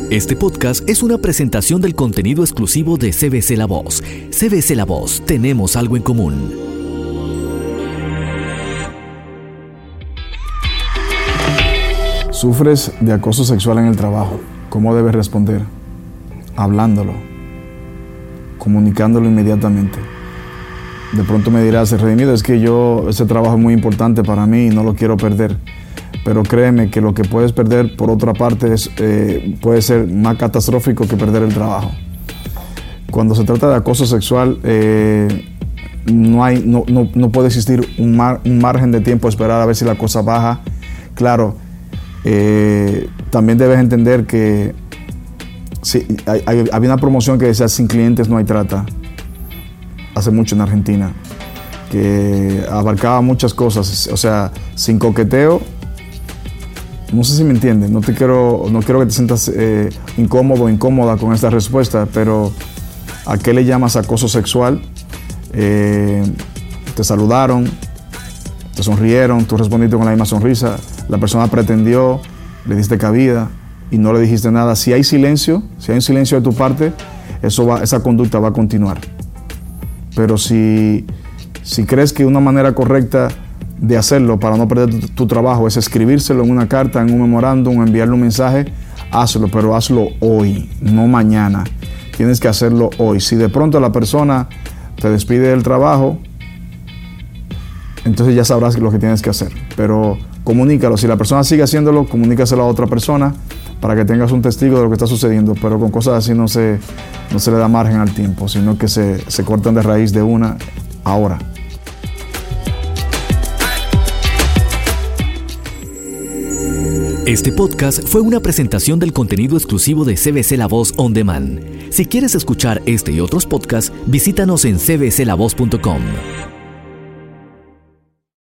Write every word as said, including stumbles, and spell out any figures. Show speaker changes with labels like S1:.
S1: Este podcast es una presentación del contenido exclusivo de C B C La Voz. C B C La Voz, tenemos algo en común.
S2: Sufres de acoso sexual en el trabajo. ¿Cómo debes responder? Hablándolo, comunicándolo inmediatamente. De pronto me dirás, Redimido, es que yo, ese trabajo es muy importante para mí y no lo quiero perder. Pero créeme que lo que puedes perder, por otra parte, es, eh, puede ser más catastrófico que perder el trabajo. Cuando se trata de acoso sexual, eh, no, hay, no, no, no puede existir un, mar, un margen de tiempo a esperar a ver si la cosa baja. Claro, eh, también debes entender que sí, hay, hay, había una promoción que decía sin clientes no hay trata, hace mucho en Argentina, que abarcaba muchas cosas, o sea, sin coqueteo. No sé si me entiendes, no te quiero, no quiero que te sientas eh, incómodo o incómoda con esta respuesta, pero ¿a qué le llamas acoso sexual? Eh, te saludaron, te sonrieron, tú respondiste con la misma sonrisa, la persona pretendió, le diste cabida y no le dijiste nada. Si hay silencio, si hay un silencio de tu parte, eso va, esa conducta va a continuar. Pero si, si crees que una manera correcta de hacerlo para no perder tu, tu trabajo es escribírselo en una carta, en un memorándum, enviarle un mensaje, hazlo, pero hazlo hoy, no mañana. Tienes que hacerlo hoy. Si de pronto la persona te despide del trabajo, entonces ya sabrás lo que tienes que hacer. Pero comunícalo. Si la persona sigue haciéndolo, comunícaselo a otra persona para que tengas un testigo de lo que está sucediendo. Pero con cosas así no se, no se le da margen al tiempo, sino que se, se cortan de raíz de una ahora.
S1: Este podcast fue una presentación del contenido exclusivo de C B C La Voz On Demand. Si quieres escuchar este y otros podcasts, visítanos en c b c la voz punto com.